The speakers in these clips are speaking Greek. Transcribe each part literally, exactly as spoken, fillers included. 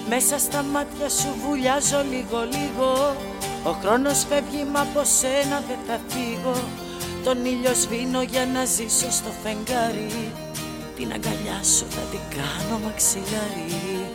Μέσα στα μάτια σου βουλιάζω λίγο λίγο. Ο χρόνος φεύγει μα από σένα δεν θα φύγω. Τον ήλιο σβήνω για να ζήσω στο φεγγάρι. Την αγκαλιά σου θα την κάνω μαξιλάρι.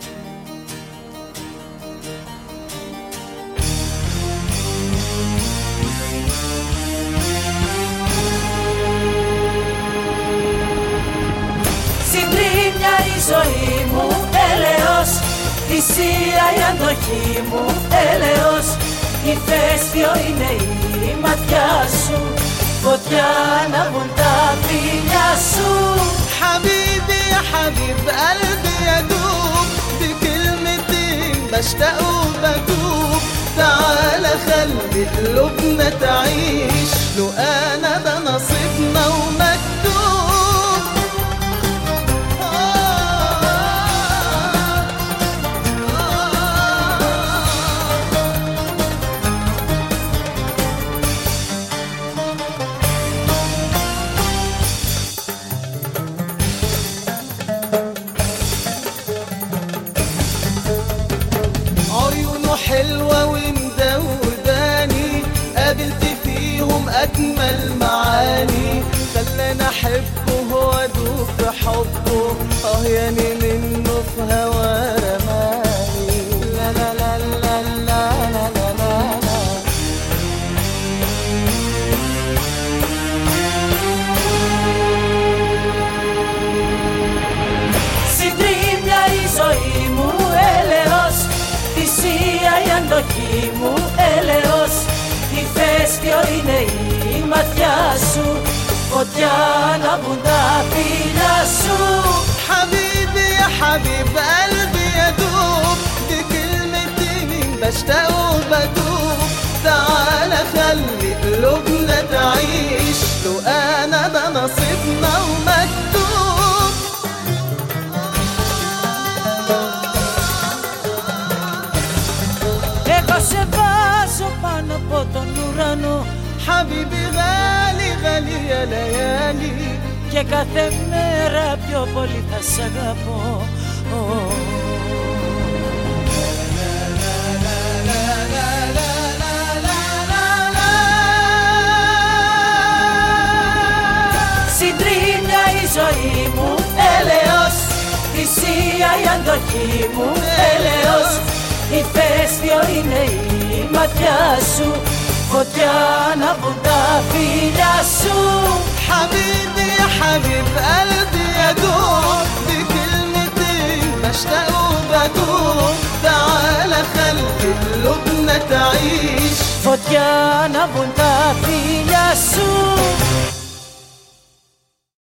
Συντρίμμια η ζωή μου, έλεος. Θυσία η αντοχή μου, έλεος. Ηφαίστειο είναι η ματιά σου. Φωτιά ανάβουν τα φιλιά σου. حبيبي يا حبيب قلبي يدوب بكلمتين بشتاق وبدوب. تعال خلي قلوبنا تعيش. لو انا ده نصيبنا ومكتوب. حلوة ومدوداني قابلت فيهم أجمل معاني. خلاني أحبه وأدوب في حبه. آه ياني منه في هوا رماني. لا لا لا لا لا لا لا لا لا. Συντρίμμια η ζωή μου, έλεος. Θυσία η αντοχή μου, έλεος. Ηφαίστειο είναι η ματιά σου. Φωτιά ανάβουν τα φιλιά σου. حبيبي يا حبيب قلبي يدوب بكلمتين بشتاق وبدوب. تعال خلي قلوبنا تعيش. لو انا ده نصيبنا ومكتوب. Εγώ σε βάζω πάνω από τον ουρανό. حبيبي غالي غالي يا ليالي. Και κάθε μέρα πιο πολύ θα σ' αγαπώ. Συντρίμμια η ζωή μου, έλεος. Θυσία η αντοχή μου, έλεος. Ηφαίστειο είναι η ματιά σου. Φωτιά ανάβουν τα φιλιά σου. حبيبي يا حبيب قلبي يدوب بكلمتين بشتاق وبدوب. تعال خلي قلوبنا تعيش. Φωτιά ανάβουν τα φιλιά σου.